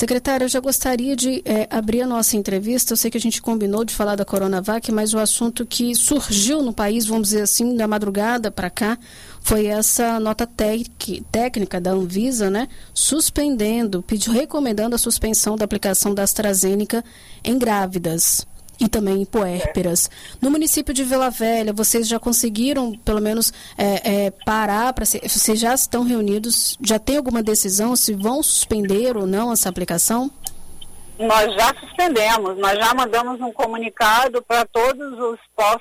Secretária, eu já gostaria de abrir a nossa entrevista. Eu sei que a gente combinou de falar da Coronavac, mas o assunto que surgiu no país, vamos dizer assim, da madrugada para cá, foi essa nota técnica da Anvisa, né, recomendando a suspensão da aplicação da AstraZeneca em grávidas e também em puérperas. No município de Vila Velha, vocês já conseguiram, pelo menos, parar, vocês já estão reunidos, já tem alguma decisão se vão suspender ou não essa aplicação? Nós já suspendemos, nós já mandamos um comunicado para todos os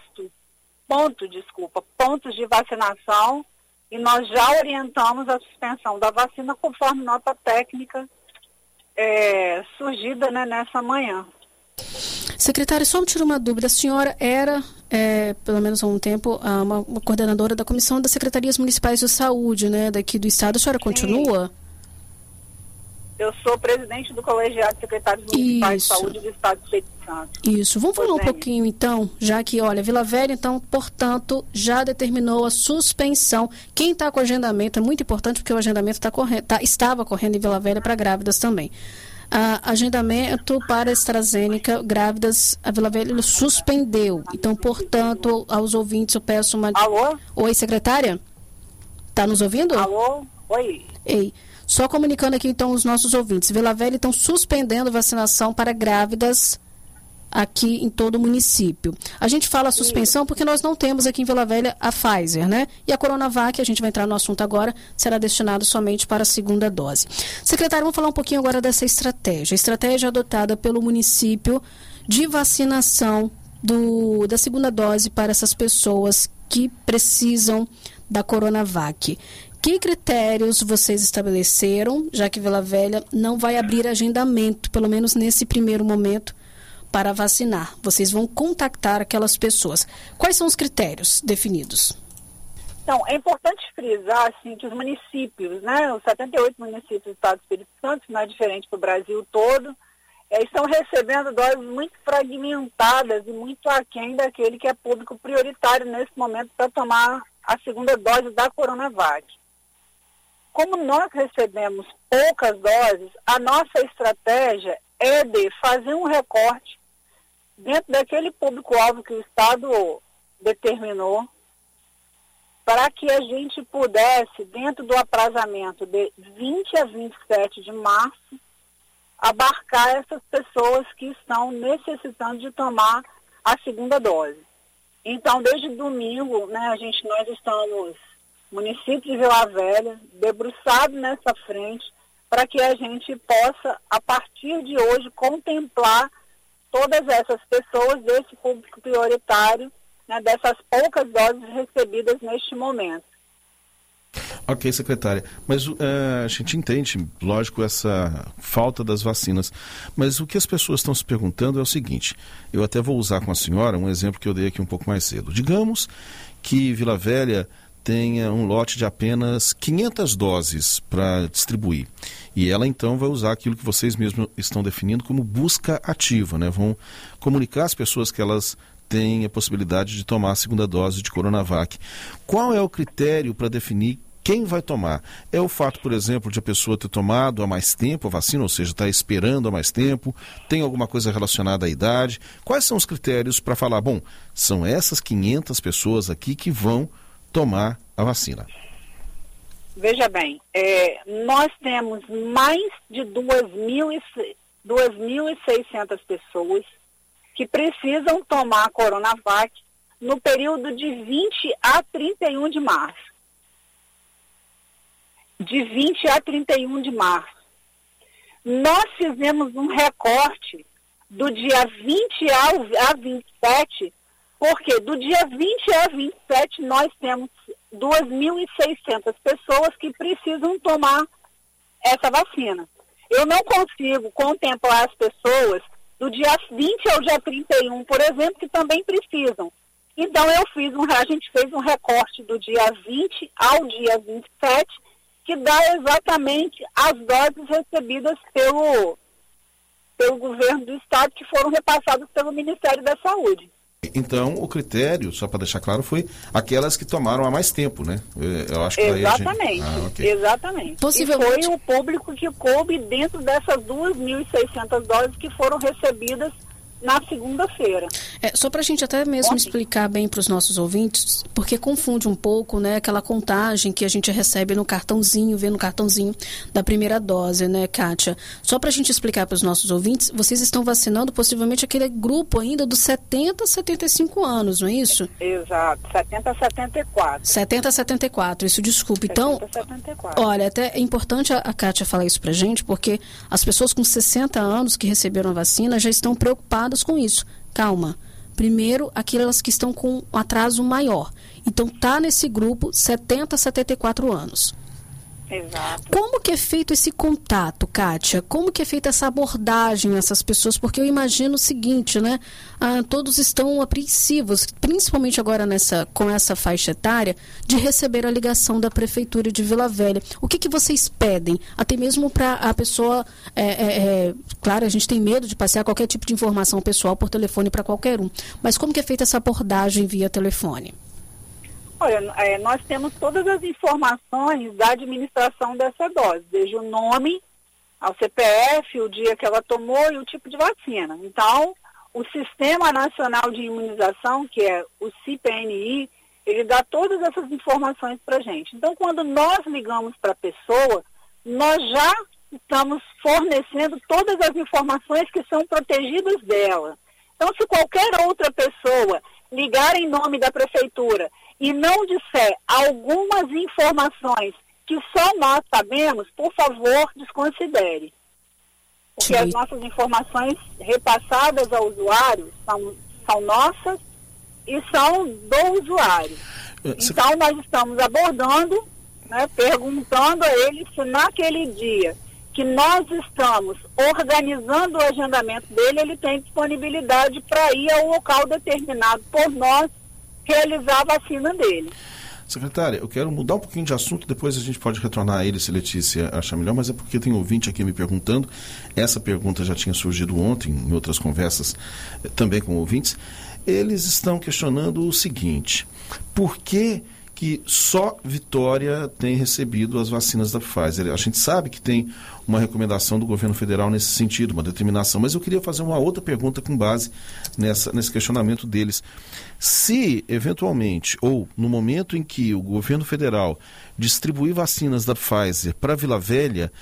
pontos de vacinação, e nós já orientamos a suspensão da vacina conforme nota técnica surgida, né, nessa manhã. Secretária, só me tira uma dúvida. A senhora era, pelo menos há um tempo, uma coordenadora da Comissão das Secretarias Municipais de Saúde, né, daqui do Estado. A senhora continua? Eu sou presidente do Colegiado de Secretários Municipais de Saúde do Estado do Espírito Santo. Isso. Vamos falar um pouquinho, então, já que, olha, Vila Velha, então, portanto, já determinou a suspensão. Quem está com agendamento é muito importante, porque o agendamento estava correndo em Vila Velha para grávidas também. Agendamento para AstraZeneca grávidas, a Vila Velha suspendeu. Então, portanto, aos ouvintes eu peço uma... Alô? Oi, secretária? Está nos ouvindo? Alô? Oi. Ei, só comunicando aqui, então, os nossos ouvintes. Vila Velha estão suspendendo vacinação para grávidas aqui em todo o município. A gente fala suspensão porque nós não temos aqui em Vila Velha a Pfizer, né? E a Coronavac, a gente vai entrar no assunto agora, será destinado somente para a segunda dose. Secretário, vamos falar um pouquinho agora dessa estratégia. A estratégia adotada pelo município de vacinação da segunda dose para essas pessoas que precisam da Coronavac. Que critérios vocês estabeleceram, já que Vila Velha não vai abrir agendamento, pelo menos nesse primeiro momento, para vacinar? Vocês vão contactar aquelas pessoas. Quais são os critérios definidos? Então, é importante frisar assim, que os municípios, né, os 78 municípios do Estado do Espírito Santo, que não é diferente para o Brasil todo, estão recebendo doses muito fragmentadas e muito aquém daquele que é público prioritário nesse momento para tomar a segunda dose da Coronavac. Como nós recebemos poucas doses, a nossa estratégia é de fazer um recorte dentro daquele público-alvo que o Estado determinou, para que a gente pudesse, dentro do aprazamento de 20 a 27 de março, abarcar essas pessoas que estão necessitando de tomar a segunda dose. Então, desde domingo, né, nós estamos, município de Vila Velha, debruçado nessa frente, para que a gente possa, a partir de hoje, contemplar todas essas pessoas desse público prioritário, né, dessas poucas doses recebidas neste momento. Ok, secretária, mas a gente entende, lógico, essa falta das vacinas, mas o que as pessoas estão se perguntando é o seguinte: eu até vou usar com a senhora um exemplo que eu dei aqui um pouco mais cedo. Digamos que Vila Velha tenha um lote de apenas 500 doses para distribuir. E ela, então, vai usar aquilo que vocês mesmos estão definindo como busca ativa, né? Vão comunicar às pessoas que elas têm a possibilidade de tomar a segunda dose de Coronavac. Qual é o critério para definir quem vai tomar? É o fato, por exemplo, de a pessoa ter tomado há mais tempo a vacina, ou seja, está esperando há mais tempo? Tem alguma coisa relacionada à idade? Quais são os critérios para falar, bom, são essas 500 pessoas aqui que vão tomar a vacina? Veja bem, nós temos mais de 2.600 pessoas que precisam tomar a Coronavac no período de 20 a 31 de março. De 20 a 31 de março. Nós fizemos um recorte do dia 20 a 27, porque do dia 20 a 27 nós temos 2.600 pessoas que precisam tomar essa vacina. Eu não consigo contemplar as pessoas do dia 20 ao dia 31, por exemplo, que também precisam. Então a gente fez um recorte do dia 20 ao dia 27, que dá exatamente as doses recebidas pelo governo do Estado, que foram repassadas pelo Ministério da Saúde. Ok, então o critério, só para deixar claro, foi aquelas que tomaram há mais tempo, né? Eu acho que exatamente, okay. Exatamente. Possivelmente... E foi o público que coube dentro dessas 2.600 doses que foram recebidas na segunda-feira. Só para a gente até mesmo explicar bem para os nossos ouvintes, porque confunde um pouco, né, aquela contagem que a gente recebe no cartãozinho, vê no cartãozinho da primeira dose, né, Kátia? Só para a gente explicar para os nossos ouvintes, vocês estão vacinando possivelmente aquele grupo ainda dos 70 a 75 anos, não é isso? Exato, 70 a 74. 70 a 74, isso, desculpe. 70 então, a 74. Olha, até é importante a Kátia falar isso para a gente, porque as pessoas com 60 anos que receberam a vacina já estão preocupadas com isso. Calma. Primeiro, aquelas que estão com um atraso maior. Então, está nesse grupo 70 a 74 anos. Exato. Como que é feito esse contato, Kátia? Como que é feita essa abordagem nessas pessoas? Porque eu imagino o seguinte, né? Todos estão apreensivos, principalmente agora com essa faixa etária, de receber a ligação da Prefeitura de Vila Velha. O que vocês pedem? Até mesmo para a pessoa... claro, a gente tem medo de passar qualquer tipo de informação pessoal por telefone para qualquer um. Mas como que é feita essa abordagem via telefone? Olha, nós temos todas as informações da administração dessa dose, desde o nome, ao CPF, o dia que ela tomou e o tipo de vacina. Então, o Sistema Nacional de Imunização, que é o CIPNI, ele dá todas essas informações para a gente. Então, quando nós ligamos para a pessoa, nós já estamos fornecendo todas as informações que são protegidas dela. Então, se qualquer outra pessoa ligar em nome da Prefeitura e não disser algumas informações que só nós sabemos, por favor, desconsidere. Porque as nossas informações repassadas ao usuário são nossas e são do usuário. Então, nós estamos abordando, né, perguntando a ele se naquele dia que nós estamos organizando o agendamento dele, ele tem disponibilidade para ir ao local determinado por nós realizar a vacina dele. Secretária, eu quero mudar um pouquinho de assunto, depois a gente pode retornar a ele se Letícia achar melhor, mas é porque tem ouvinte aqui me perguntando, essa pergunta já tinha surgido ontem em outras conversas também com ouvintes. Eles estão questionando o seguinte: por que só Vitória tem recebido as vacinas da Pfizer? A gente sabe que tem uma recomendação do governo federal nesse sentido, uma determinação, mas eu queria fazer uma outra pergunta com base nesse questionamento deles. Se, eventualmente, ou no momento em que o governo federal distribuir vacinas da Pfizer para Vila Velha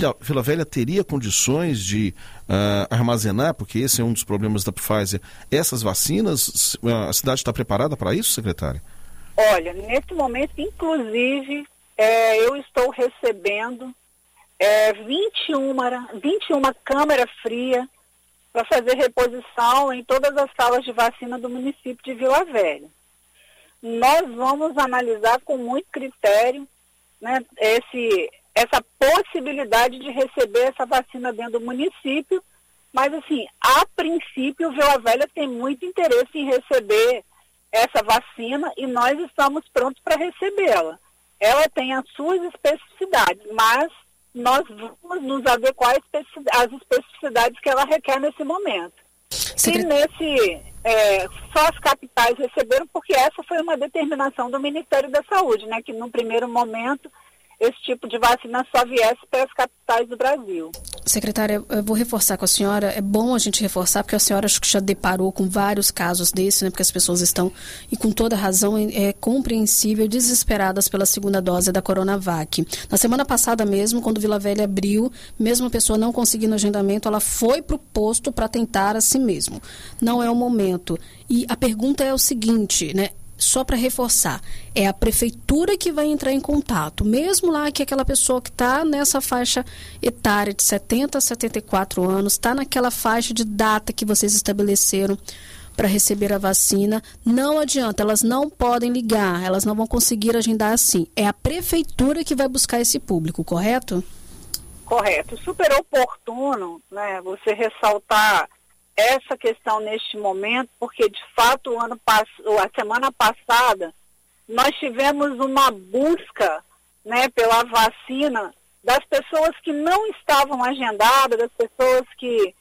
teria condições de armazenar, porque esse é um dos problemas da Pfizer, essas vacinas? A cidade está preparada para isso, secretária? Olha, nesse momento, inclusive, eu estou recebendo 21 câmeras frias para fazer reposição em todas as salas de vacina do município de Vila Velha. Nós vamos analisar com muito critério, né, essa possibilidade de receber essa vacina dentro do município, mas, assim, a princípio, Vila Velha tem muito interesse em receber essa vacina e nós estamos prontos para recebê-la. Ela tem as suas especificidades, mas nós vamos nos adequar às especificidades que ela requer nesse momento. E só as capitais receberam, porque essa foi uma determinação do Ministério da Saúde, né, que no primeiro momento esse tipo de vacina só viesse para as capitais do Brasil. Secretária, eu vou reforçar com a senhora, é bom a gente reforçar, porque a senhora acho que já deparou com vários casos desses, né, porque as pessoas estão, e com toda razão, compreensível, desesperadas pela segunda dose da Coronavac. Na semana passada mesmo, quando Vila Velha abriu, mesmo a pessoa não conseguindo agendamento, ela foi para o posto para tentar a si mesmo. Não é o momento. E a pergunta é o seguinte, né? Só para reforçar, é a prefeitura que vai entrar em contato, mesmo lá que aquela pessoa que está nessa faixa etária de 70 a 74 anos, está naquela faixa de data que vocês estabeleceram para receber a vacina, não adianta, elas não podem ligar, elas não vão conseguir agendar assim. É a prefeitura que vai buscar esse público, correto? Correto. Super oportuno, né, você ressaltar essa questão neste momento, porque de fato a semana passada nós tivemos uma busca, né, pela vacina das pessoas que não estavam agendadas, das pessoas que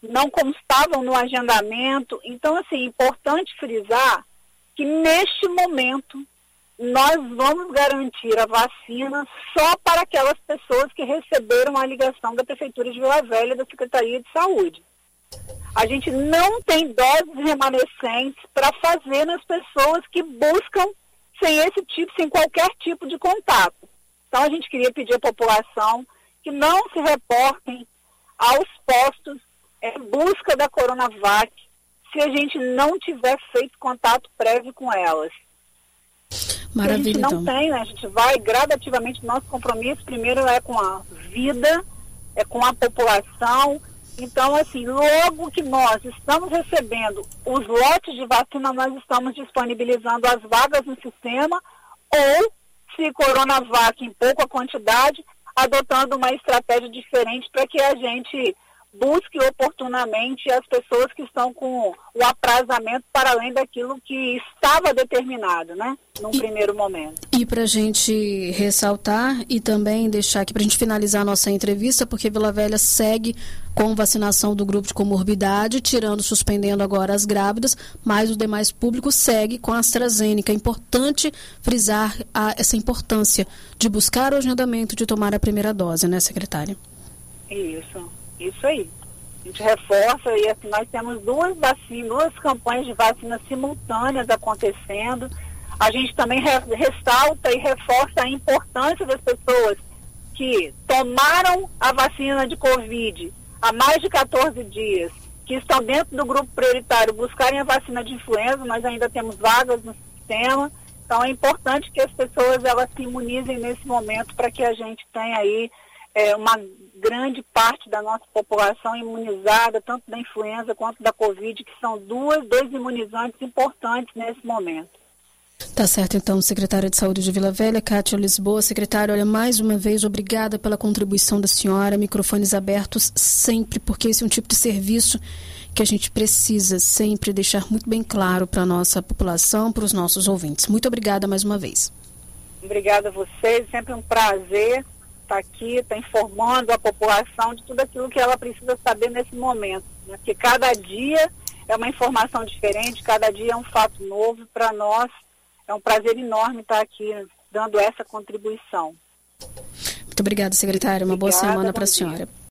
não constavam no agendamento. Então, assim, é importante frisar que neste momento nós vamos garantir a vacina só para aquelas pessoas que receberam a ligação da Prefeitura de Vila Velha, da Secretaria de Saúde. A gente não tem doses remanescentes para fazer nas pessoas que buscam sem qualquer tipo de contato. Então, a gente queria pedir à população que não se reportem aos postos em busca da Coronavac se a gente não tiver feito contato prévio com elas. Maravilha, a gente não tem, né? A gente vai gradativamente, nosso compromisso primeiro é com a vida, é com a população. Então, assim, logo que nós estamos recebendo os lotes de vacina, nós estamos disponibilizando as vagas no sistema, ou, se Coronavac em pouca quantidade, adotando uma estratégia diferente para que a gente busque oportunamente as pessoas que estão com o aprazamento para além daquilo que estava determinado, né, num primeiro momento. E para a gente ressaltar e também deixar aqui para a gente finalizar a nossa entrevista, porque Vila Velha segue com vacinação do grupo de comorbidade, suspendendo agora as grávidas, mas o demais público segue com a AstraZeneca. É importante frisar essa importância de buscar o agendamento de tomar a primeira dose, né, secretária? Isso aí. A gente reforça e assim, nós temos duas campanhas de vacina simultâneas acontecendo. A gente também ressalta e reforça a importância das pessoas que tomaram a vacina de Covid há mais de 14 dias, que estão dentro do grupo prioritário, buscarem a vacina de influenza. Nós ainda temos vagas no sistema. Então é importante que as pessoas elas se imunizem nesse momento para que a gente tenha aí uma grande parte da nossa população imunizada, tanto da influenza quanto da Covid, que são dois imunizantes importantes nesse momento. Tá certo, então, secretária de Saúde de Vila Velha, Kátia Lisboa. Secretária, olha, mais uma vez, obrigada pela contribuição da senhora, microfones abertos sempre, porque esse é um tipo de serviço que a gente precisa sempre deixar muito bem claro para a nossa população, para os nossos ouvintes. Muito obrigada mais uma vez. Obrigada a vocês, sempre um prazer estar aqui, estar informando a população de tudo aquilo que ela precisa saber nesse momento, né? Porque cada dia é uma informação diferente, cada dia é um fato novo. Para nós é um prazer enorme estar aqui dando essa contribuição. Muito obrigada, secretária. Uma boa semana para a senhora.